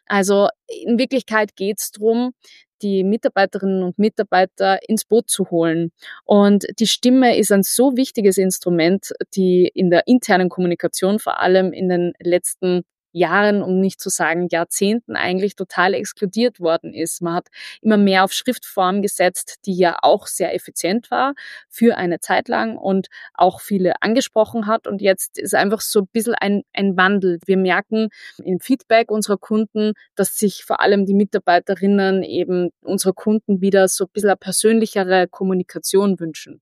Also in Wirklichkeit geht es darum, die Mitarbeiterinnen und Mitarbeiter ins Boot zu holen. Und die Stimme ist ein so wichtiges Instrument, die in der internen Kommunikation vor allem in den letzten Jahren, um nicht zu sagen Jahrzehnten, eigentlich total exkludiert worden ist. Man hat immer mehr auf Schriftform gesetzt, die ja auch sehr effizient war für eine Zeit lang und auch viele angesprochen hat. Und jetzt ist einfach so ein bisschen ein Wandel. Wir merken im Feedback unserer Kunden, dass sich vor allem die Mitarbeiterinnen eben unserer Kunden wieder so ein bisschen eine persönlichere Kommunikation wünschen.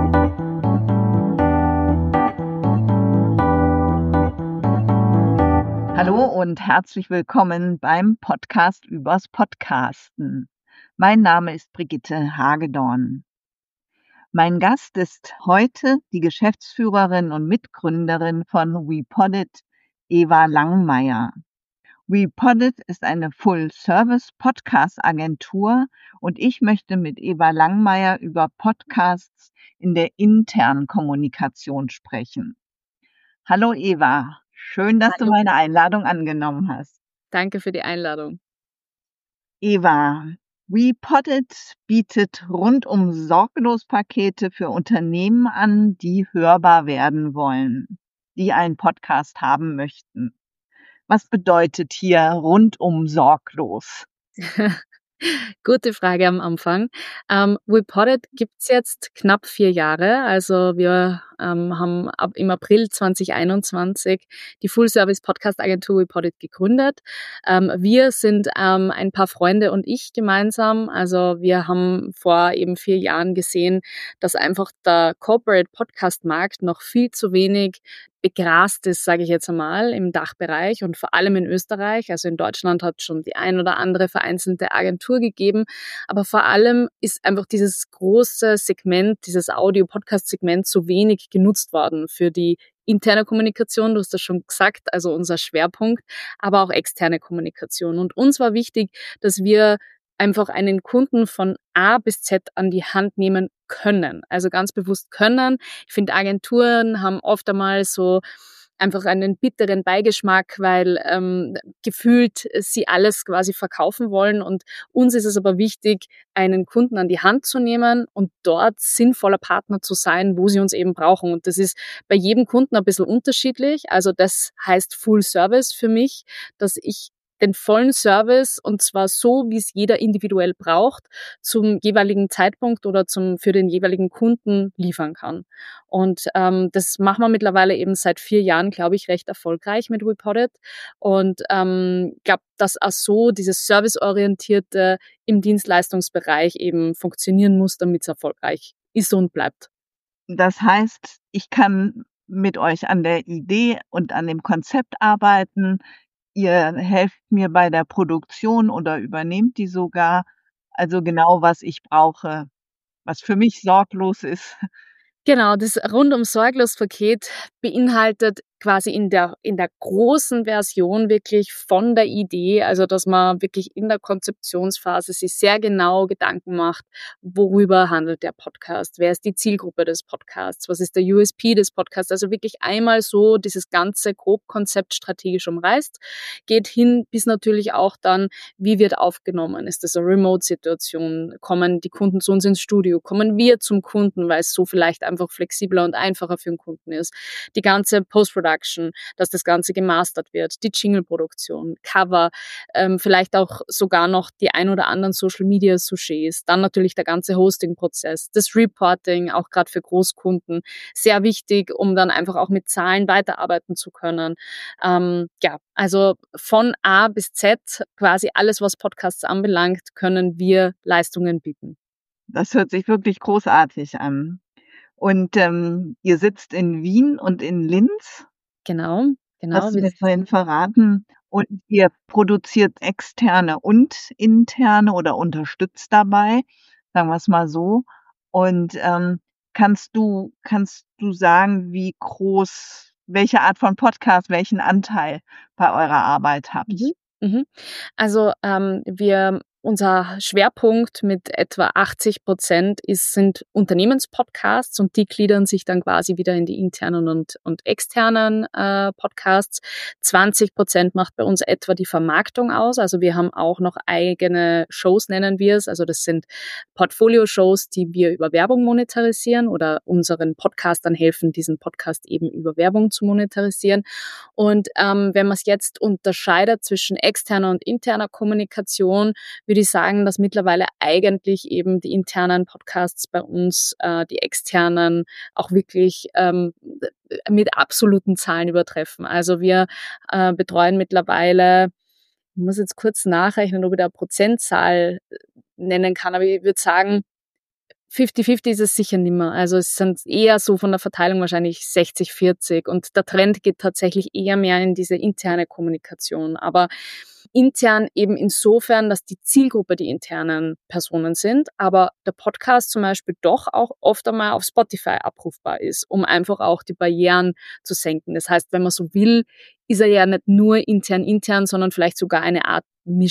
Hallo und herzlich willkommen beim Podcast übers Podcasten. Mein Name ist Brigitte Hagedorn. Mein Gast ist heute die Geschäftsführerin und Mitgründerin von WePoddit, Eva Langmeier. WePoddit ist eine Full-Service-Podcast-Agentur und ich möchte mit Eva Langmeier über Podcasts in der internen Kommunikation sprechen. Hallo Eva, schön, dass du meine Einladung angenommen hast. Danke für die Einladung. Eva, WePoddit bietet rundum sorglos Pakete für Unternehmen an, die hörbar werden wollen, die einen Podcast haben möchten. Was bedeutet hier rundum sorglos? Gute Frage am Anfang. WePoddit gibt's jetzt knapp 4 Jahre. Also wir haben im April 2021 die Full-Service-Podcast-Agentur WePoddit gegründet. Wir sind ein paar Freunde und ich gemeinsam. Also wir haben vor eben 4 Jahren gesehen, dass einfach der Corporate-Podcast-Markt noch viel zu wenig begrast ist, sage ich jetzt einmal, im Dachbereich und vor allem in Österreich. Also in Deutschland hat schon die ein oder andere vereinzelte Agentur gegeben. Aber vor allem ist einfach dieses große Segment, dieses Audio-Podcast-Segment so wenig genutzt worden für die interne Kommunikation, du hast das schon gesagt, also unser Schwerpunkt, aber auch externe Kommunikation. Und uns war wichtig, dass wir einfach einen Kunden von A bis Z an die Hand nehmen können. Also ganz bewusst können. Ich finde, Agenturen haben oft einmal so einfach einen bitteren Beigeschmack, weil gefühlt sie alles quasi verkaufen wollen. Und uns ist es aber wichtig, einen Kunden an die Hand zu nehmen und dort sinnvoller Partner zu sein, wo sie uns eben brauchen. Und das ist bei jedem Kunden ein bisschen unterschiedlich. Also das heißt Full Service für mich, dass ich den vollen Service, und zwar so, wie es jeder individuell braucht, zum jeweiligen Zeitpunkt oder für den jeweiligen Kunden liefern kann. Und das machen wir mittlerweile eben seit 4 Jahren, glaube ich, recht erfolgreich mit WePoddit. Und glaube, dass auch so dieses Serviceorientierte im Dienstleistungsbereich eben funktionieren muss, damit es erfolgreich ist und bleibt. Das heißt, ich kann mit euch an der Idee und an dem Konzept arbeiten. Ihr helft mir bei der Produktion oder übernehmt die sogar. Also genau, was ich brauche, was für mich sorglos ist. Genau, das Rundum-Sorglos-Paket beinhaltet quasi in der großen Version wirklich von der Idee, also dass man wirklich in der Konzeptionsphase sich sehr genau Gedanken macht, worüber handelt der Podcast, wer ist die Zielgruppe des Podcasts, was ist der USP des Podcasts, also wirklich einmal so dieses ganze Grobkonzept strategisch umreißt, geht hin bis natürlich auch dann, wie wird aufgenommen, ist das eine Remote-Situation, kommen die Kunden zu uns ins Studio, kommen wir zum Kunden, weil es so vielleicht einfach flexibler und einfacher für den Kunden ist, die ganze Post-Production, dass das Ganze gemastert wird, die Jingle-Produktion, Cover, vielleicht auch sogar noch die ein oder anderen Social-Media-Sujets, dann natürlich der ganze Hosting-Prozess, das Reporting, auch gerade für Großkunden, sehr wichtig, um dann einfach auch mit Zahlen weiterarbeiten zu können. Ja, also von A bis Z, quasi alles, was Podcasts anbelangt, können wir Leistungen bieten. Das hört sich wirklich großartig an. Und ihr sitzt in Wien und in Linz, Genau. hast du mir vorhin verraten. Und ihr produziert externe und interne oder unterstützt dabei, sagen wir es mal so. Und kannst du sagen, wie groß, welche Art von Podcast, welchen Anteil bei eurer Arbeit habt? Mhm. Also wir Unser Schwerpunkt mit etwa 80% sind Unternehmenspodcasts und die gliedern sich dann quasi wieder in die internen und externen Podcasts. 20% macht bei uns etwa die Vermarktung aus. Also wir haben auch noch eigene Shows, nennen wir es. Also das sind Portfolio-Shows, die wir über Werbung monetarisieren oder unseren Podcastern helfen, diesen Podcast eben über Werbung zu monetarisieren. Und wenn man es jetzt unterscheidet zwischen externer und interner Kommunikation, würde ich sagen, dass mittlerweile eigentlich eben die internen Podcasts bei uns die externen auch wirklich mit absoluten Zahlen übertreffen. Also wir betreuen mittlerweile, ich muss jetzt kurz nachrechnen, ob ich da eine Prozentzahl nennen kann, aber ich würde sagen, 50-50 ist es sicher nicht mehr. Also es sind eher so von der Verteilung wahrscheinlich 60-40 und der Trend geht tatsächlich eher mehr in diese interne Kommunikation. Aber intern eben insofern, dass die Zielgruppe die internen Personen sind, aber der Podcast zum Beispiel doch auch oft einmal auf Spotify abrufbar ist, um einfach auch die Barrieren zu senken. Das heißt, wenn man so will, ist er ja nicht nur intern, sondern vielleicht sogar eine Art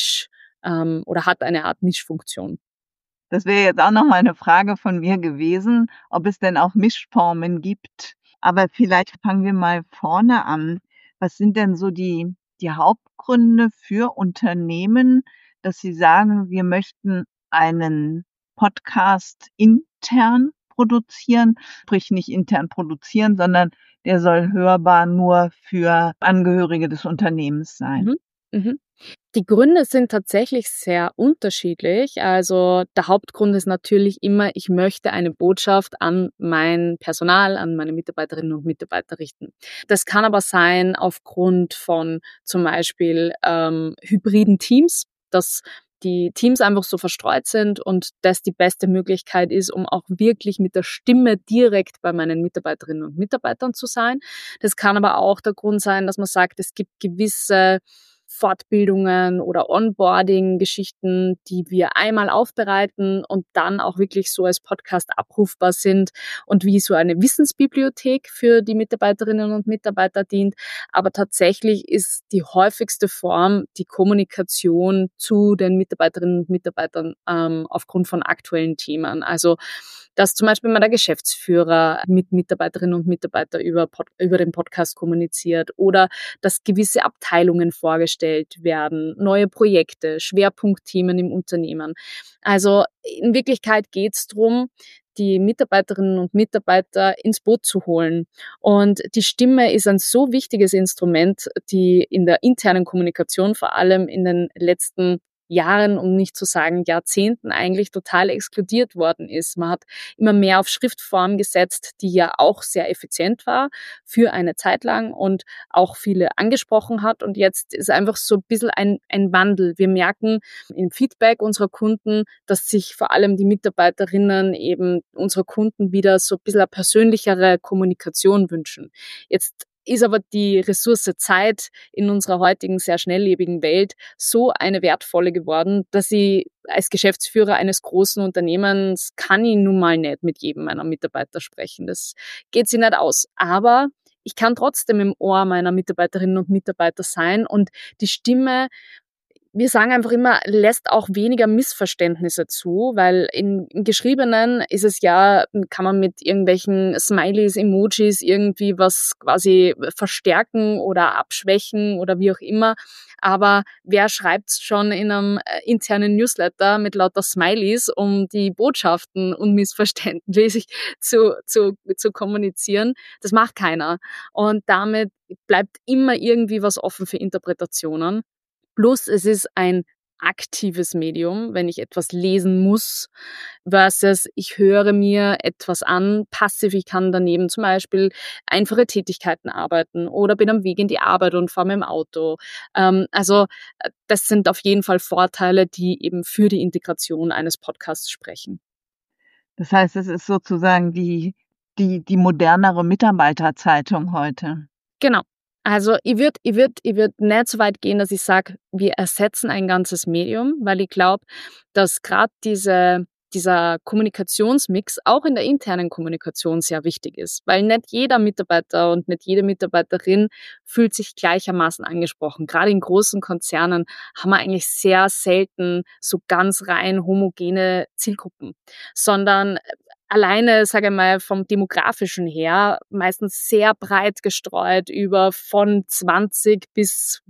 oder hat eine Art Mischfunktion. Das wäre jetzt auch noch mal 'ne Frage von mir gewesen, ob es denn auch Mischformen gibt. Aber vielleicht fangen wir mal vorne an. Was sind denn so die Hauptgründe für Unternehmen, dass sie sagen: „Wir möchten einen Podcast intern produzieren“, sprich nicht intern produzieren, sondern der soll hörbar nur für Angehörige des Unternehmens sein? Mhm. Mhm. Die Gründe sind tatsächlich sehr unterschiedlich. Also der Hauptgrund ist natürlich immer, ich möchte eine Botschaft an mein Personal, an meine Mitarbeiterinnen und Mitarbeiter richten. Das kann aber sein aufgrund von zum Beispiel hybriden Teams, dass die Teams einfach so verstreut sind und das die beste Möglichkeit ist, um auch wirklich mit der Stimme direkt bei meinen Mitarbeiterinnen und Mitarbeitern zu sein. Das kann aber auch der Grund sein, dass man sagt, es gibt gewisse Fortbildungen oder Onboarding-Geschichten, die wir einmal aufbereiten und dann auch wirklich so als Podcast abrufbar sind und wie so eine Wissensbibliothek für die Mitarbeiterinnen und Mitarbeiter dient. Aber tatsächlich ist die häufigste Form die Kommunikation zu den Mitarbeiterinnen und Mitarbeitern aufgrund von aktuellen Themen. Also dass zum Beispiel mal der Geschäftsführer mit Mitarbeiterinnen und Mitarbeitern über den Podcast kommuniziert oder dass gewisse Abteilungen vorgestellt werden, neue Projekte, Schwerpunktthemen im Unternehmen. Also in Wirklichkeit geht es darum, die Mitarbeiterinnen und Mitarbeiter ins Boot zu holen. Und die Stimme ist ein so wichtiges Instrument, die in der internen Kommunikation vor allem in den letzten Jahren, um nicht zu sagen Jahrzehnten eigentlich total exkludiert worden ist. Man hat immer mehr auf Schriftform gesetzt, die ja auch sehr effizient war für eine Zeit lang und auch viele angesprochen hat. Und jetzt ist einfach so ein bisschen ein Wandel. Wir merken im Feedback unserer Kunden, dass sich vor allem die Mitarbeiterinnen eben unserer Kunden wieder so ein bisschen eine persönlichere Kommunikation wünschen. Jetzt ist aber die Ressource Zeit in unserer heutigen sehr schnelllebigen Welt so eine wertvolle geworden, dass ich als Geschäftsführer eines großen Unternehmens kann ich nun mal nicht mit jedem meiner Mitarbeiter sprechen. Das geht sich nicht aus. Aber ich kann trotzdem im Ohr meiner Mitarbeiterinnen und Mitarbeiter sein und die Stimme, wir sagen einfach immer, lässt auch weniger Missverständnisse zu, weil im Geschriebenen ist es ja, kann man mit irgendwelchen Smileys, Emojis irgendwie was quasi verstärken oder abschwächen oder wie auch immer. Aber wer schreibt's schon in einem internen Newsletter mit lauter Smileys, um die Botschaften unmissverständlich zu kommunizieren? Das macht keiner. Und damit bleibt immer irgendwie was offen für Interpretationen. Plus es ist ein aktives Medium, wenn ich etwas lesen muss, versus ich höre mir etwas an, passiv, ich kann daneben zum Beispiel einfache Tätigkeiten arbeiten oder bin am Weg in die Arbeit und fahre mit dem Auto. Das sind auf jeden Fall Vorteile, die eben für die Integration eines Podcasts sprechen. Das heißt, es ist sozusagen die modernere Mitarbeiterzeitung heute. Genau. Also ich würd nicht so weit gehen, dass ich sage, wir ersetzen ein ganzes Medium, weil ich glaube, dass gerade diese dieser Kommunikationsmix auch in der internen Kommunikation sehr wichtig ist, weil nicht jeder Mitarbeiter und nicht jede Mitarbeiterin fühlt sich gleichermaßen angesprochen. Gerade in großen Konzernen haben wir eigentlich sehr selten so ganz rein homogene Zielgruppen, sondern alleine, sage ich mal, vom Demografischen her meistens sehr breit gestreut über von 20 bis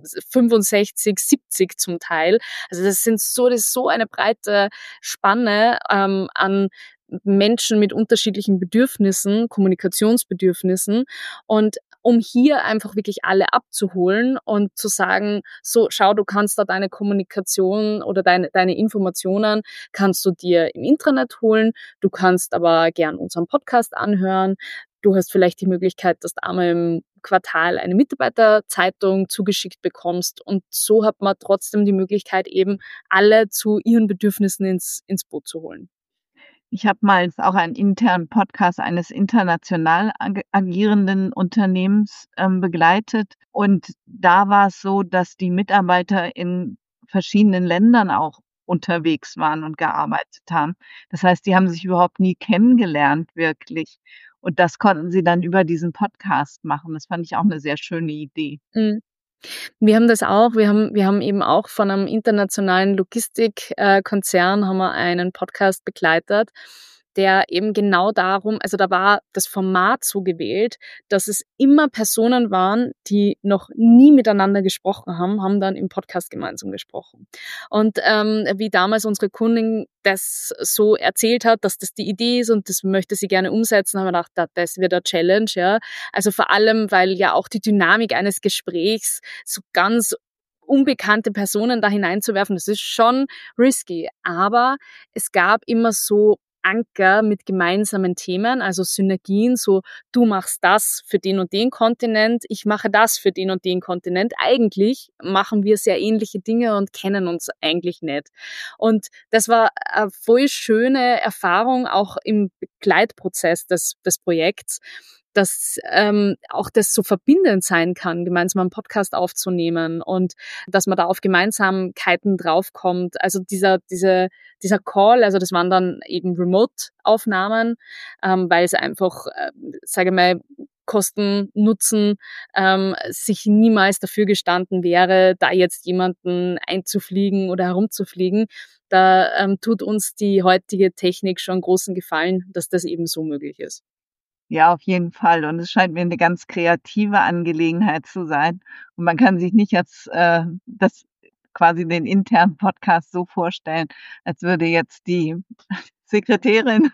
65, 70 zum Teil. Also das ist so eine breite Spanne an Menschen mit unterschiedlichen Bedürfnissen, Kommunikationsbedürfnissen. Und um hier einfach wirklich alle abzuholen und zu sagen, so, schau, du kannst da deine Kommunikation oder deine Informationen kannst du dir im Intranet holen, du kannst aber gern unseren Podcast anhören, du hast vielleicht die Möglichkeit, dass du einmal im Quartal eine Mitarbeiterzeitung zugeschickt bekommst und so hat man trotzdem die Möglichkeit, eben alle zu ihren Bedürfnissen ins Boot zu holen. Ich habe mal auch einen internen Podcast eines international agierenden Unternehmens begleitet. Und da war es so, dass die Mitarbeiter in verschiedenen Ländern auch unterwegs waren und gearbeitet haben. Das heißt, die haben sich überhaupt nie kennengelernt, wirklich. Und das konnten sie dann über diesen Podcast machen. Das fand ich auch eine sehr schöne Idee. Mhm. Wir haben das auch. Wir haben eben auch von einem internationalen Logistikkonzern haben wir einen Podcast begleitet, der eben genau darum, also da war das Format so gewählt, dass es immer Personen waren, die noch nie miteinander gesprochen haben, haben dann im Podcast gemeinsam gesprochen. Und wie damals unsere Kundin das so erzählt hat, dass das die Idee ist und das möchte sie gerne umsetzen, haben wir gedacht, das wird eine Challenge, ja. Also vor allem, weil ja auch die Dynamik eines Gesprächs so ganz unbekannte Personen da hineinzuwerfen, das ist schon risky. Aber es gab immer so Anker mit gemeinsamen Themen, also Synergien, so du machst das für den und den Kontinent, ich mache das für den und den Kontinent. Eigentlich machen wir sehr ähnliche Dinge und kennen uns eigentlich nicht. Und das war eine voll schöne Erfahrung auch im Begleitprozess des Projekts, dass auch das so verbindend sein kann, gemeinsam einen Podcast aufzunehmen und dass man da auf Gemeinsamkeiten draufkommt. Also dieser Call, also das waren dann eben Remote-Aufnahmen, weil es einfach, sage ich mal, Kosten, Nutzen sich niemals dafür gestanden wäre, da jetzt jemanden einzufliegen oder herumzufliegen. Da tut uns die heutige Technik schon großen Gefallen, dass das eben so möglich ist. Ja, auf jeden Fall. Und es scheint mir eine ganz kreative Angelegenheit zu sein. Und man kann sich nicht jetzt, das quasi den internen Podcast so vorstellen, als würde jetzt die Sekretärin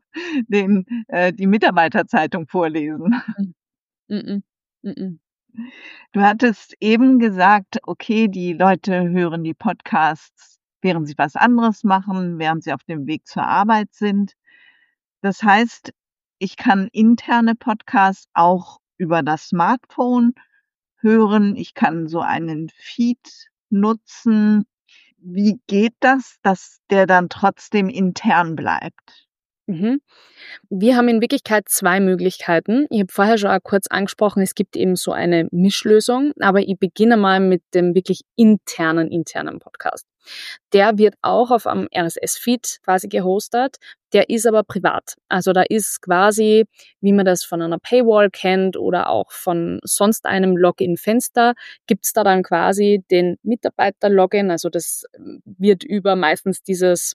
die Mitarbeiterzeitung vorlesen. Mhm. Mhm. Du hattest eben gesagt, okay, die Leute hören die Podcasts, während sie was anderes machen, während sie auf dem Weg zur Arbeit sind. Das heißt, ich kann interne Podcasts auch über das Smartphone hören. Ich kann so einen Feed nutzen. Wie geht das, dass der dann trotzdem intern bleibt? Mhm. Wir haben in Wirklichkeit 2 Möglichkeiten. Ich habe vorher schon auch kurz angesprochen, es gibt eben so eine Mischlösung, aber ich beginne mal mit dem wirklich internen Podcast. Der wird auch auf einem RSS-Feed quasi gehostet, der ist aber privat. Also da ist quasi, wie man das von einer Paywall kennt oder auch von sonst einem Login-Fenster, gibt's da dann quasi den Mitarbeiter-Login, also das wird über meistens dieses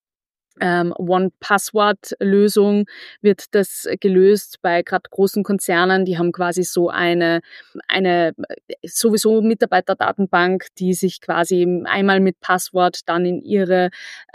One-Password-Lösung wird das gelöst bei gerade großen Konzernen. Die haben quasi so eine sowieso Mitarbeiterdatenbank, die sich quasi einmal mit Passwort dann in ihre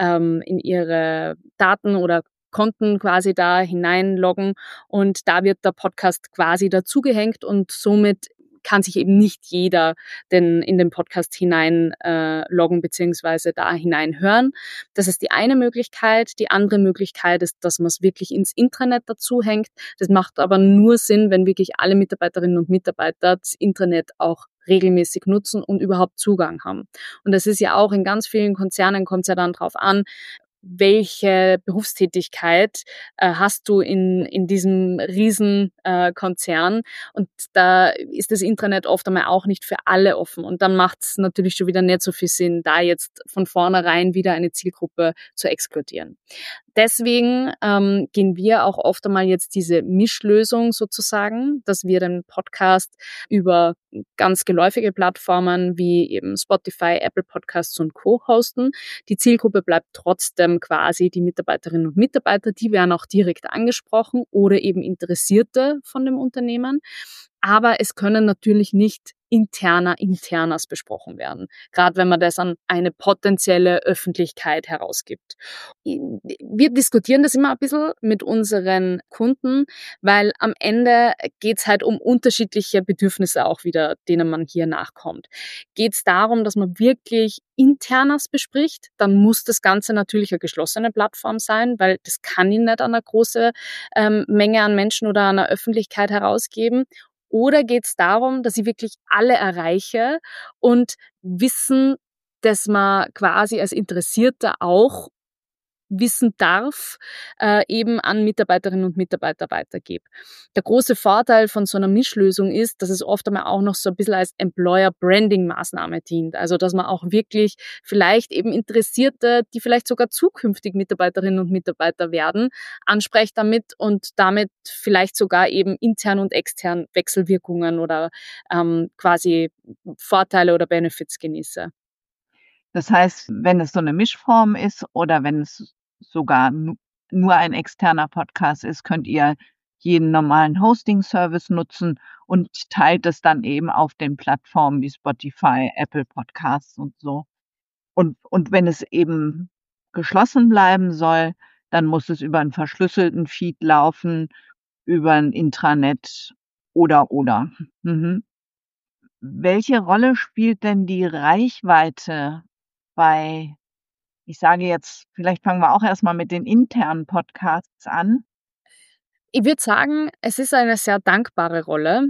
Daten oder Konten quasi da hineinloggen und da wird der Podcast quasi dazugehängt und somit kann sich eben nicht jeder in den Podcast hinein loggen beziehungsweise da hinein hören. Das ist die eine Möglichkeit. Die andere Möglichkeit ist, dass man es wirklich ins Intranet dazu hängt. Das macht aber nur Sinn, wenn wirklich alle Mitarbeiterinnen und Mitarbeiter das Intranet auch regelmäßig nutzen und überhaupt Zugang haben. Und das ist ja auch in ganz vielen Konzernen kommt es ja dann drauf an, welche Berufstätigkeit hast du in diesem riesen Konzern. Und da ist das Intranet oft einmal auch nicht für alle offen. Und dann macht es natürlich schon wieder nicht so viel Sinn, da jetzt von vornherein wieder eine Zielgruppe zu exkludieren. Deswegen gehen wir auch oft einmal jetzt diese Mischlösung sozusagen, dass wir den Podcast über ganz geläufige Plattformen wie eben Spotify, Apple Podcasts und Co. hosten. Die Zielgruppe bleibt trotzdem quasi die Mitarbeiterinnen und Mitarbeiter, die werden auch direkt angesprochen oder eben Interessierte von dem Unternehmen. Aber es können natürlich nicht internas besprochen werden, gerade wenn man das an eine potenzielle Öffentlichkeit herausgibt. Wir diskutieren das immer ein bisschen mit unseren Kunden, weil am Ende geht's halt um unterschiedliche Bedürfnisse auch wieder, denen man hier nachkommt. Geht's darum, dass man wirklich internas bespricht, dann muss das Ganze natürlich eine geschlossene Plattform sein, weil das kann ich nicht an eine große Menge an Menschen oder an einer Öffentlichkeit herausgeben. Oder geht es darum, dass ich wirklich alle erreiche und Wissen, das man quasi als Interessierter auch wissen darf, eben an Mitarbeiterinnen und Mitarbeiter weitergebe. Der große Vorteil von so einer Mischlösung ist, dass es oft einmal auch noch so ein bisschen als Employer-Branding-Maßnahme dient. Also, dass man auch wirklich vielleicht eben Interessierte, die vielleicht sogar zukünftig Mitarbeiterinnen und Mitarbeiter werden, anspricht damit und damit vielleicht sogar eben intern und extern Wechselwirkungen oder quasi Vorteile oder Benefits genieße. Das heißt, wenn es so eine Mischform ist oder wenn es sogar nur ein externer Podcast ist, könnt ihr jeden normalen Hosting-Service nutzen und teilt es dann eben auf den Plattformen wie Spotify, Apple Podcasts und so. Und wenn es eben geschlossen bleiben soll, dann muss es über 'n verschlüsselten Feed laufen, über 'n Intranet oder. Mhm. Welche Rolle spielt denn die Reichweite bei, ich sage jetzt, vielleicht fangen wir auch erst mal mit den internen Podcasts an. Ich würde sagen, es ist eine sehr dankbare Rolle,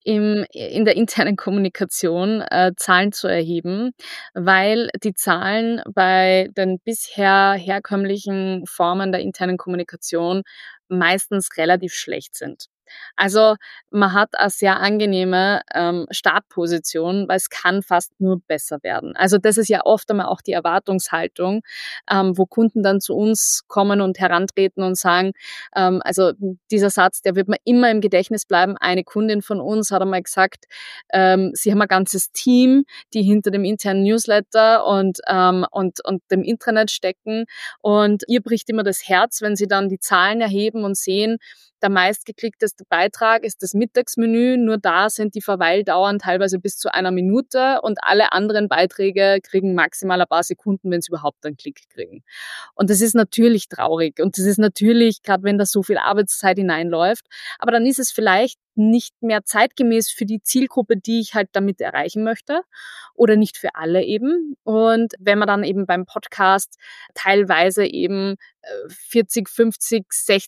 in der internen Kommunikation, Zahlen zu erheben, weil die Zahlen bei den bisher herkömmlichen Formen der internen Kommunikation meistens relativ schlecht sind. Also, man hat eine sehr angenehme, Startposition, weil es kann fast nur besser werden. Also, das ist ja oft einmal auch die Erwartungshaltung, wo Kunden dann zu uns kommen und herantreten und sagen, also dieser Satz, der wird mir immer im Gedächtnis bleiben. Eine Kundin von uns hat einmal gesagt, sie haben ein ganzes Team, die hinter dem internen Newsletter und dem Intranet stecken. Und ihr bricht immer das Herz, wenn sie dann die Zahlen erheben und sehen, der meistgeklickteste Beitrag ist das Mittagsmenü. Nur da sind die Verweildauern teilweise bis zu 1 Minute und alle anderen Beiträge kriegen maximal ein paar Sekunden, wenn sie überhaupt einen Klick kriegen. Und das ist natürlich traurig und das ist natürlich, gerade wenn da so viel Arbeitszeit hineinläuft, aber dann ist es vielleicht nicht mehr zeitgemäß für die Zielgruppe, die ich halt damit erreichen möchte oder nicht für alle eben. Und wenn man dann eben beim Podcast teilweise eben 40, 50,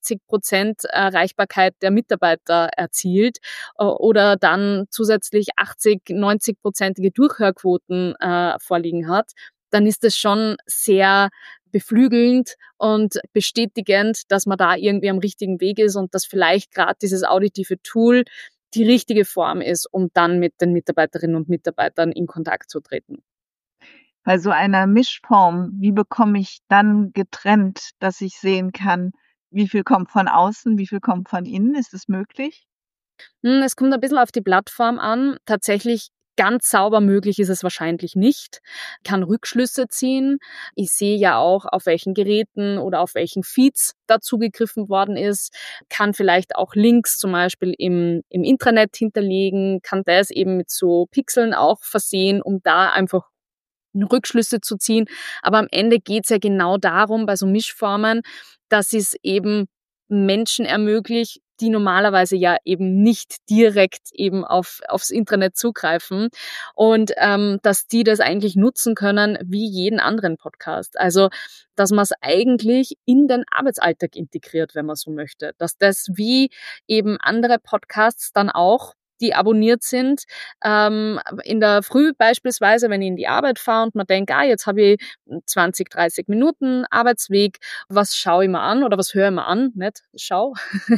60% Erreichbarkeit der Mitarbeiter erzielt oder dann zusätzlich 80, 90-prozentige Durchhörquoten vorliegen hat, dann ist das schon sehr beflügelnd und bestätigend, dass man da irgendwie am richtigen Weg ist und dass vielleicht gerade dieses auditive Tool die richtige Form ist, um dann mit den Mitarbeiterinnen und Mitarbeitern in Kontakt zu treten. Bei so einer Mischform, wie bekomme ich dann getrennt, dass ich sehen kann, wie viel kommt von außen, wie viel kommt von innen? Ist es möglich? Es kommt ein bisschen auf die Plattform an. Tatsächlich ganz sauber möglich ist es wahrscheinlich nicht. Ich kann Rückschlüsse ziehen. Ich sehe ja auch, auf welchen Geräten oder auf welchen Feeds da zugegriffen worden ist, kann vielleicht auch Links zum Beispiel im Intranet hinterlegen, kann das eben mit so Pixeln auch versehen, um da einfach Rückschlüsse zu ziehen. Aber am Ende geht's ja genau darum, bei so Mischformen, dass es eben Menschen ermöglicht, die normalerweise ja eben nicht direkt eben aufs Intranet zugreifen und dass die das eigentlich nutzen können wie jeden anderen Podcast. Also, dass man es eigentlich in den Arbeitsalltag integriert, wenn man so möchte. Dass das wie eben andere Podcasts dann auch die abonniert sind. In der Früh beispielsweise, wenn ich in die Arbeit fahre und man denkt, jetzt habe ich 20, 30 Minuten Arbeitsweg, was schaue ich mir an oder was höre ich mir an, nicht schau.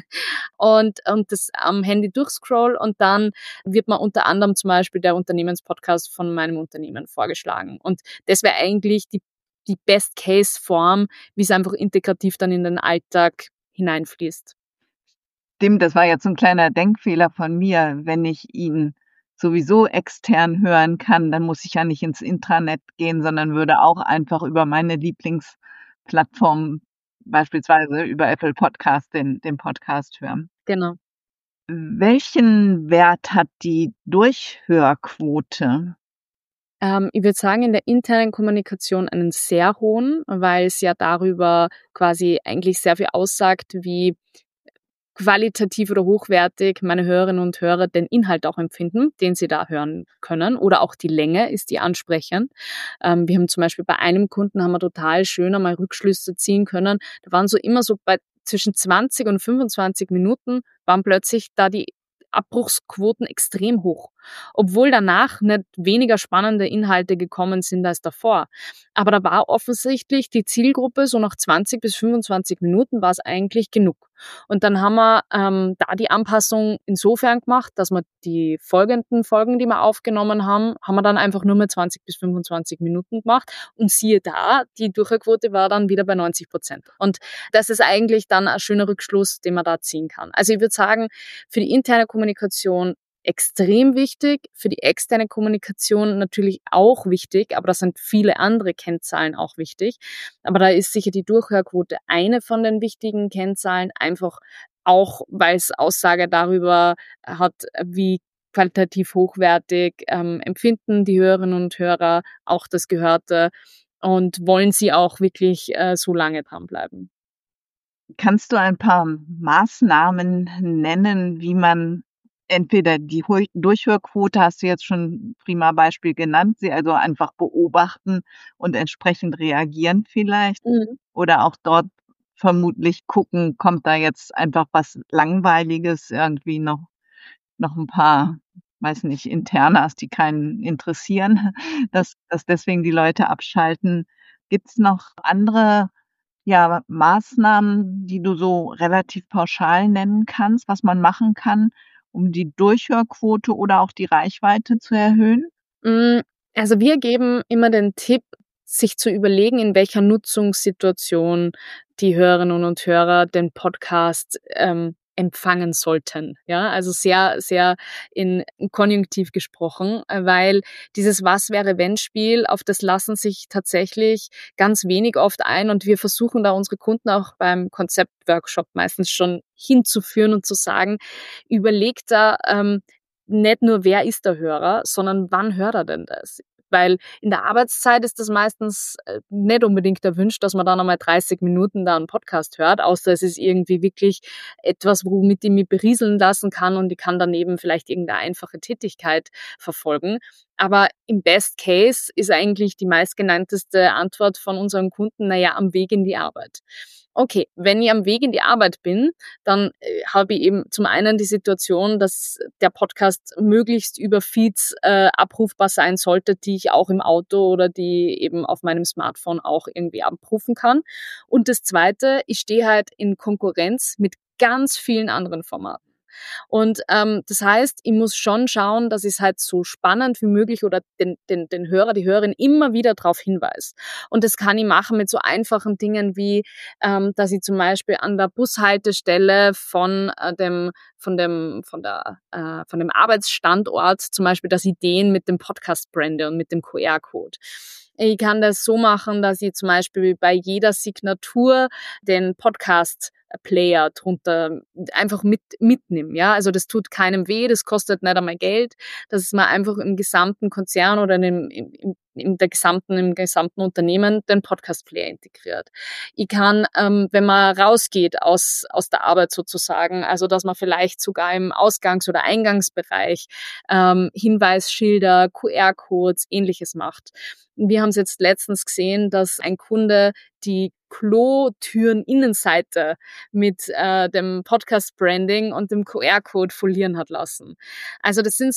Und das am Handy durchscroll und dann wird mir unter anderem zum Beispiel der Unternehmenspodcast von meinem Unternehmen vorgeschlagen. Und das wäre eigentlich die Best-Case-Form, wie es einfach integrativ dann in den Alltag hineinfließt. Stimmt, das war jetzt so 'n kleiner Denkfehler von mir. Wenn ich ihn sowieso extern hören kann, dann muss ich ja nicht ins Intranet gehen, sondern würde auch einfach über meine Lieblingsplattform, beispielsweise über Apple Podcast, den Podcast hören. Genau. Welchen Wert hat die Durchhörquote? Ich würde sagen, in der internen Kommunikation einen sehr hohen, weil es ja darüber quasi eigentlich sehr viel aussagt, wie qualitativ oder hochwertig meine Hörerinnen und Hörer den Inhalt auch empfinden, den sie da hören können, oder auch die Länge, ist die ansprechend. Wir haben zum Beispiel bei einem Kunden haben wir total schön einmal Rückschlüsse ziehen können. Da waren so immer so bei zwischen 20 und 25 Minuten waren plötzlich da die Abbruchsquoten extrem hoch, obwohl danach nicht weniger spannende Inhalte gekommen sind als davor. Aber da war offensichtlich die Zielgruppe, so nach 20 bis 25 Minuten war es eigentlich genug. Und dann haben wir da die Anpassung insofern gemacht, dass wir die folgenden Folgen, die wir aufgenommen haben, haben wir dann einfach nur mehr 20 bis 25 Minuten gemacht. Und siehe da, die Durchhaltequote war dann wieder bei 90%. Und das ist eigentlich dann ein schöner Rückschluss, den man da ziehen kann. Also ich würde sagen, für die interne Kommunikation extrem wichtig, für die externe Kommunikation natürlich auch wichtig, aber da sind viele andere Kennzahlen auch wichtig. Aber da ist sicher die Durchhörquote eine von den wichtigen Kennzahlen, einfach auch, weil es Aussage darüber hat, wie qualitativ hochwertig empfinden die Hörerinnen und Hörer auch das Gehörte und wollen sie auch wirklich so lange dranbleiben. Kannst du ein paar Maßnahmen nennen, wie man entweder die Durchhörquote hast du jetzt schon prima Beispiel genannt, sie also einfach beobachten und entsprechend reagieren vielleicht Mhm. oder auch dort vermutlich gucken, kommt da jetzt einfach was Langweiliges, irgendwie noch 'n paar, weiß nicht, Internas, die keinen interessieren, dass deswegen die Leute abschalten. Gibt's noch andere, ja, Maßnahmen, die du so relativ pauschal nennen kannst, was man machen kann, um die Durchhörquote oder auch die Reichweite zu erhöhen? Hm, also wir geben immer den Tipp, sich zu überlegen, in welcher Nutzungssituation die Hörerinnen und Hörer den Podcast, empfangen sollten. Ja, also sehr, sehr in Konjunktiv gesprochen, weil dieses Was-wäre-wenn-Spiel, auf das lassen sich tatsächlich ganz wenig oft ein und wir versuchen da unsere Kunden auch beim Konzeptworkshop meistens schon hinzuführen und zu sagen: „Überlegt da, nicht nur, wer ist der Hörer, sondern wann hört er denn das? Weil in der Arbeitszeit ist das meistens nicht unbedingt erwünscht, dass man dann einmal 30 Minuten da einen Podcast hört, außer es ist irgendwie wirklich etwas, womit ich mich berieseln lassen kann und ich kann daneben vielleicht irgendeine einfache Tätigkeit verfolgen. Aber im Best Case ist eigentlich die meistgenannteste Antwort von unseren Kunden, naja, am Weg in die Arbeit. Okay, wenn ich am Weg in die Arbeit bin, dann habe ich eben zum einen die Situation, dass der Podcast möglichst über Feeds abrufbar sein sollte, die ich auch im Auto oder die eben auf meinem Smartphone auch irgendwie abrufen kann. Und das Zweite, ich stehe halt in Konkurrenz mit ganz vielen anderen Formaten. Und das heißt, ich muss schon schauen, dass ich es halt so spannend wie möglich oder den Hörer, die Hörerin immer wieder darauf hinweise. Und das kann ich machen mit so einfachen Dingen wie, dass ich zum Beispiel an der Bushaltestelle von dem Arbeitsstandort zum Beispiel, dass ich den mit dem Podcast brande und mit dem QR-Code. Ich kann das so machen, dass ich zum Beispiel bei jeder Signatur den Podcast-Player drunter einfach mitnehme. Ja, also das tut keinem weh, das kostet nicht einmal Geld. Das ist man einfach im gesamten Konzern oder im gesamten Unternehmen den Podcast-Player integriert. Ich kann, wenn man rausgeht aus der Arbeit sozusagen, also dass man vielleicht sogar im Ausgangs- oder Eingangsbereich Hinweisschilder, QR-Codes, Ähnliches macht. Wir haben es jetzt letztens gesehen, dass ein Kunde die Klotüren-Innenseite mit dem Podcast-Branding und dem QR-Code folieren hat lassen. Also das sind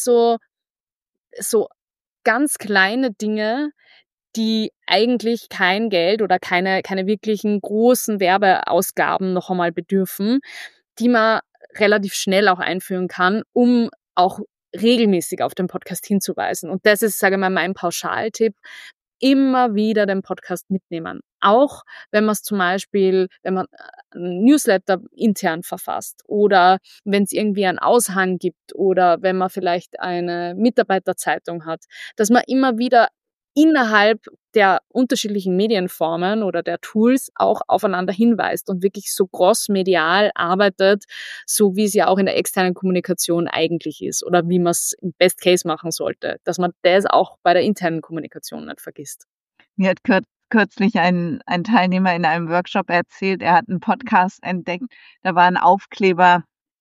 so ganz kleine Dinge, die eigentlich kein Geld oder keine wirklichen großen Werbeausgaben noch einmal bedürfen, die man relativ schnell auch einführen kann, um auch regelmäßig auf den Podcast hinzuweisen. Und das ist, sage ich mal, mein Pauschaltipp. Immer wieder den Podcast mitnehmen. Auch wenn man es zum Beispiel, wenn man ein Newsletter intern verfasst oder wenn es irgendwie einen Aushang gibt oder wenn man vielleicht eine Mitarbeiterzeitung hat, dass man immer wieder innerhalb der unterschiedlichen Medienformen oder der Tools auch aufeinander hinweist und wirklich so crossmedial arbeitet, so wie es ja auch in der externen Kommunikation eigentlich ist oder wie man es im Best Case machen sollte, dass man das auch bei der internen Kommunikation nicht vergisst. Mir hat kürzlich ein Teilnehmer in einem Workshop erzählt, er hat einen Podcast entdeckt, da war ein Aufkleber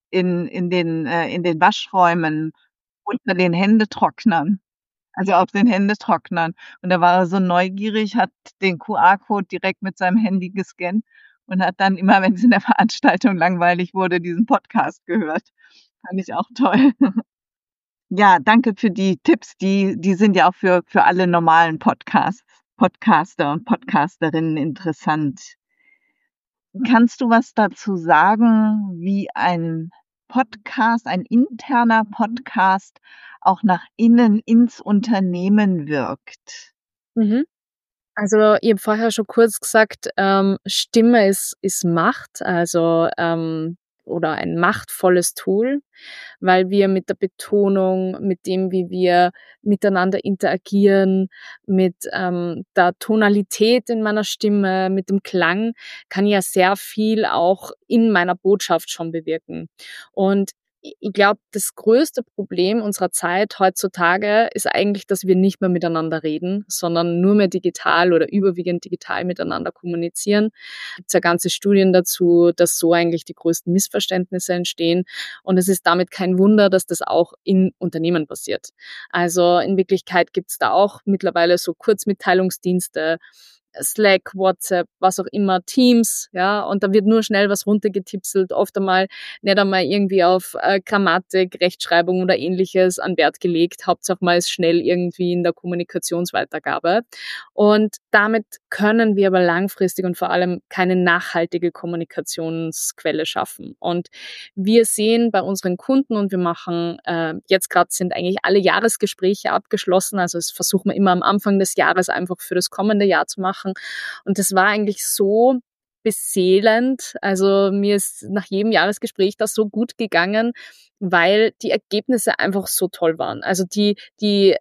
in den Waschräumen unter den Händetrocknern, also auf den Händetrocknern. Und da war er so neugierig, hat den QR-Code direkt mit seinem Handy gescannt und hat dann immer, wenn es in der Veranstaltung langweilig wurde, diesen Podcast gehört. Fand ich auch toll. Ja, danke für die Tipps. Die sind ja auch für alle normalen Podcaster und Podcasterinnen interessant. Kannst du was dazu sagen, wie ein interner Podcast auch nach innen ins Unternehmen wirkt? Mhm. Also, ich habe vorher schon kurz gesagt, Stimme ist Macht, also, oder ein machtvolles Tool, weil wir mit der Betonung, mit dem, wie wir miteinander interagieren, mit der Tonalität in meiner Stimme, mit dem Klang, kann ich ja sehr viel auch in meiner Botschaft schon bewirken. Und ich glaube, das größte Problem unserer Zeit heutzutage ist eigentlich, dass wir nicht mehr miteinander reden, sondern nur mehr digital oder überwiegend digital miteinander kommunizieren. Es gibt ja ganze Studien dazu, dass so eigentlich die größten Missverständnisse entstehen. Und es ist damit kein Wunder, dass das auch in Unternehmen passiert. Also in Wirklichkeit gibt es da auch mittlerweile so Kurzmitteilungsdienste, Slack, WhatsApp, was auch immer, Teams, ja, und da wird nur schnell was runtergetipselt, oft einmal nicht einmal irgendwie auf Grammatik, Rechtschreibung oder Ähnliches an Wert gelegt. Hauptsache mal ist schnell irgendwie in der Kommunikationsweitergabe. Und damit können wir aber langfristig und vor allem keine nachhaltige Kommunikationsquelle schaffen. Und wir sehen bei unseren Kunden und wir machen, jetzt gerade sind eigentlich alle Jahresgespräche abgeschlossen, also das versuchen wir immer am Anfang des Jahres einfach für das kommende Jahr zu machen. Und das war eigentlich so beseelend. Also mir ist nach jedem Jahresgespräch das so gut gegangen, weil die Ergebnisse einfach so toll waren. Also die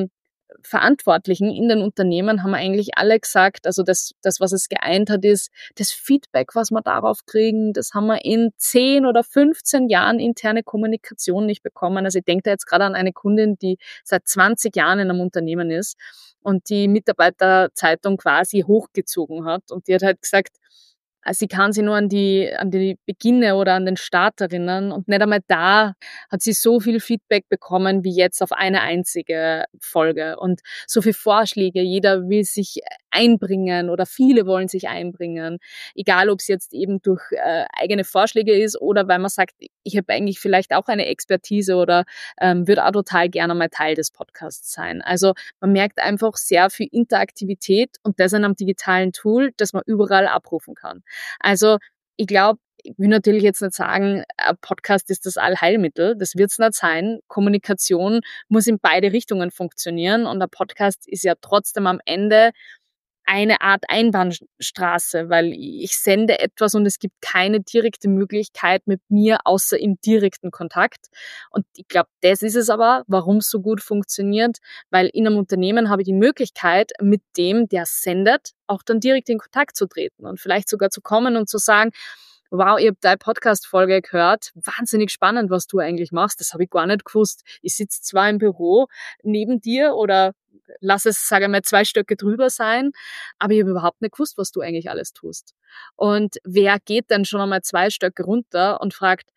Verantwortlichen in den Unternehmen haben eigentlich alle gesagt, also das, was es geeint hat, ist das Feedback, was wir darauf kriegen, das haben wir in 10 oder 15 Jahren interne Kommunikation nicht bekommen. Also ich denke da jetzt gerade an eine Kundin, die seit 20 Jahren in einem Unternehmen ist und die Mitarbeiterzeitung quasi hochgezogen hat. Und die hat halt gesagt, sie kann sich nur an die Beginne oder an den Start erinnern und nicht einmal da hat sie so viel Feedback bekommen wie jetzt auf eine einzige Folge und so viele Vorschläge. Jeder will sich einbringen oder viele wollen sich einbringen, egal ob es jetzt eben durch eigene Vorschläge ist oder weil man sagt, ich habe eigentlich vielleicht auch eine Expertise oder würde auch total gerne mal Teil des Podcasts sein. Also man merkt einfach sehr viel Interaktivität und das in einem digitalen Tool, das man überall abrufen kann. Also ich glaube, ich will natürlich jetzt nicht sagen, ein Podcast ist das Allheilmittel. Das wird es nicht sein. Kommunikation muss in beide Richtungen funktionieren und ein Podcast ist ja trotzdem am Ende eine Art Einbahnstraße, weil ich sende etwas und es gibt keine direkte Möglichkeit mit mir außer im direkten Kontakt. Und ich glaube, das ist es aber, warum es so gut funktioniert, weil in einem Unternehmen habe ich die Möglichkeit, mit dem, der sendet, auch dann direkt in Kontakt zu treten und vielleicht sogar zu kommen und zu sagen, wow, ich habe deine Podcast-Folge gehört, wahnsinnig spannend, was du eigentlich machst, das habe ich gar nicht gewusst. Ich sitze zwar im Büro neben dir oder lass es, sage ich mal, 2 Stöcke drüber sein, aber ich habe überhaupt nicht gewusst, was du eigentlich alles tust. Und wer geht denn schon einmal 2 Stöcke runter und fragt,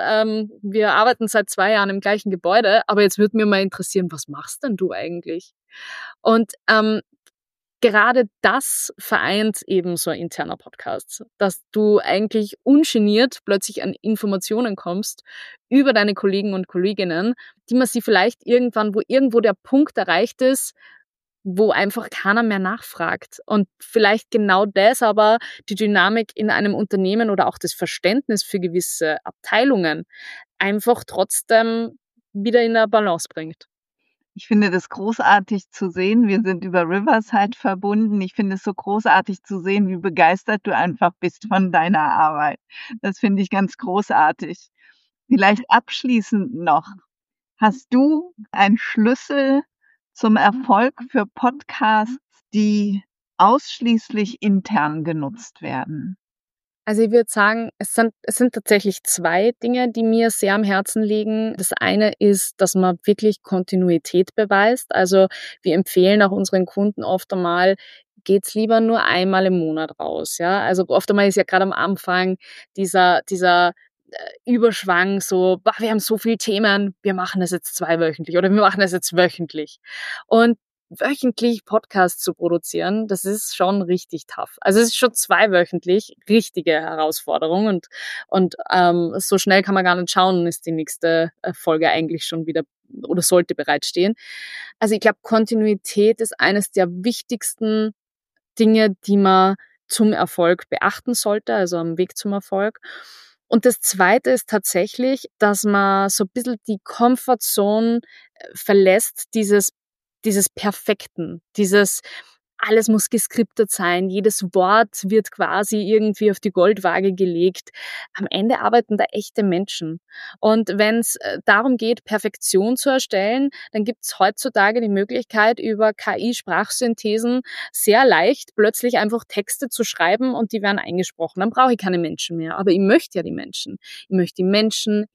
wir arbeiten seit 2 Jahren im gleichen Gebäude, aber jetzt würde mir mal interessieren, was machst denn du eigentlich? Und gerade das vereint eben so ein interner Podcast, dass du eigentlich ungeniert plötzlich an Informationen kommst über deine Kollegen und Kolleginnen, die man sie vielleicht irgendwann, wo irgendwo der Punkt erreicht ist, wo einfach keiner mehr nachfragt. Und vielleicht genau das aber die Dynamik in einem Unternehmen oder auch das Verständnis für gewisse Abteilungen einfach trotzdem wieder in der Balance bringt. Ich finde das großartig zu sehen. Wir sind über Riverside verbunden. Ich finde es so großartig zu sehen, wie begeistert du einfach bist von deiner Arbeit. Das finde ich ganz großartig. Vielleicht abschließend noch: Hast du einen Schlüssel zum Erfolg für Podcasts, die ausschließlich intern genutzt werden? Also, ich würde sagen, es sind tatsächlich 2 Dinge, die mir sehr am Herzen liegen. Das eine ist, dass man wirklich Kontinuität beweist. Also, wir empfehlen auch unseren Kunden oft einmal, geht's lieber nur einmal im Monat raus, ja? Also, oft einmal ist ja gerade am Anfang dieser Überschwang so: „Boah, wir haben so viel Themen, wir machen das jetzt zweiwöchentlich oder wir machen das jetzt wöchentlich.“ Und wöchentlich Podcasts zu produzieren, das ist schon richtig tough. Also, es ist schon zweiwöchentlich richtige Herausforderung und so schnell kann man gar nicht schauen, ist die nächste, Folge eigentlich schon wieder oder sollte bereitstehen. Also, ich glaube, Kontinuität ist eines der wichtigsten Dinge, die man zum Erfolg beachten sollte, also am Weg zum Erfolg. Und das Zweite ist tatsächlich, dass man so 'n bisschen die Comfortzone, verlässt, dieses Perfekten, dieses alles muss geskriptet sein, jedes Wort wird quasi irgendwie auf die Goldwaage gelegt. Am Ende arbeiten da echte Menschen. Und wenn's, darum geht, Perfektion zu erstellen, dann gibt's heutzutage die Möglichkeit, über KI-Sprachsynthesen sehr leicht plötzlich einfach Texte zu schreiben und die werden eingesprochen. Dann brauche ich keine Menschen mehr. Aber ich möchte ja die Menschen. Ich möchte die Menschen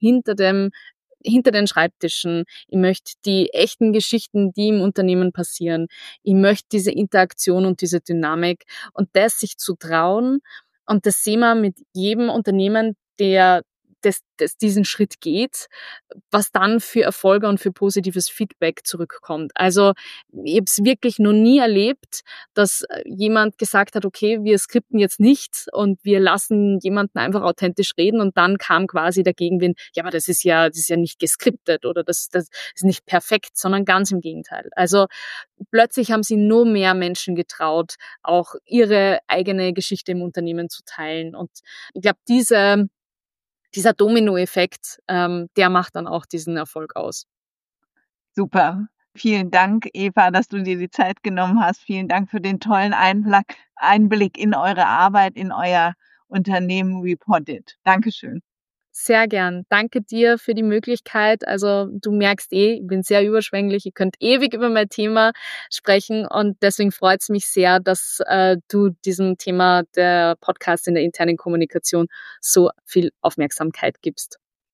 hinter den Schreibtischen. Ich möchte die echten Geschichten, die im Unternehmen passieren. Ich möchte diese Interaktion und diese Dynamik und das sich zu trauen. Und das sehen wir mit jedem Unternehmen, der das diesen Schritt geht, was dann für Erfolge und für positives Feedback zurückkommt. Also, ich habe es wirklich noch nie erlebt, dass jemand gesagt hat: „Okay, wir skripten jetzt nicht und wir lassen jemanden einfach authentisch reden“, und dann kam quasi der Gegenwind: „Ja, aber das ist ja nicht geskriptet oder das ist nicht perfekt“, sondern ganz im Gegenteil. Also, plötzlich haben sich nur mehr Menschen getraut, auch ihre eigene Geschichte im Unternehmen zu teilen. Und ich glaube, dieser Dominoeffekt, der macht dann auch diesen Erfolg aus. Super. Vielen Dank, Eva, dass du dir die Zeit genommen hast. Vielen Dank für den tollen Einblick in eure Arbeit, in euer Unternehmen Reported. Dankeschön. Sehr gern. Danke dir für die Möglichkeit. Also, du merkst ich bin sehr überschwänglich. Ich könnte ewig über mein Thema sprechen und deswegen freut es mich sehr, dass, du diesem Thema der Podcast in der internen Kommunikation so viel Aufmerksamkeit gibst.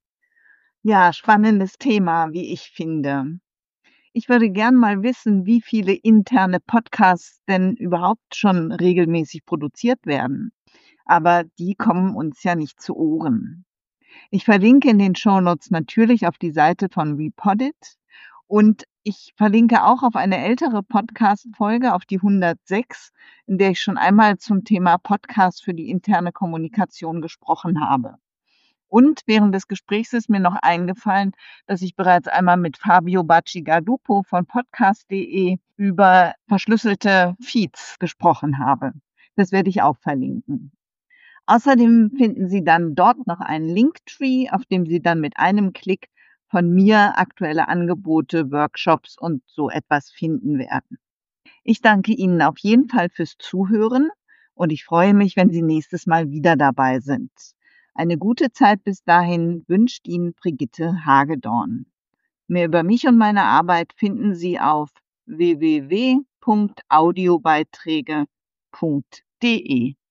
Ja, spannendes Thema, wie ich finde. Ich würde gern mal wissen, wie viele interne Podcasts denn überhaupt schon regelmäßig produziert werden. Aber die kommen uns ja nicht zu Ohren. Ich verlinke in den Shownotes natürlich auf die Seite von Repoddit und ich verlinke auch auf eine ältere Podcast-Folge, auf die 106, in der ich schon einmal zum Thema Podcast für die interne Kommunikation gesprochen habe. Und während des Gesprächs ist mir noch eingefallen, dass ich bereits einmal mit Fabio Bacigalupo von podcast.de über verschlüsselte Feeds gesprochen habe. Das werde ich auch verlinken. Außerdem finden Sie dann dort noch einen Linktree, auf dem Sie dann mit einem Klick von mir aktuelle Angebote, Workshops und so etwas finden werden. Ich danke Ihnen auf jeden Fall fürs Zuhören und ich freue mich, wenn Sie nächstes Mal wieder dabei sind. Eine gute Zeit bis dahin wünscht Ihnen Brigitte Hagedorn. Mehr über mich und meine Arbeit finden Sie auf www.audiobeiträge.de.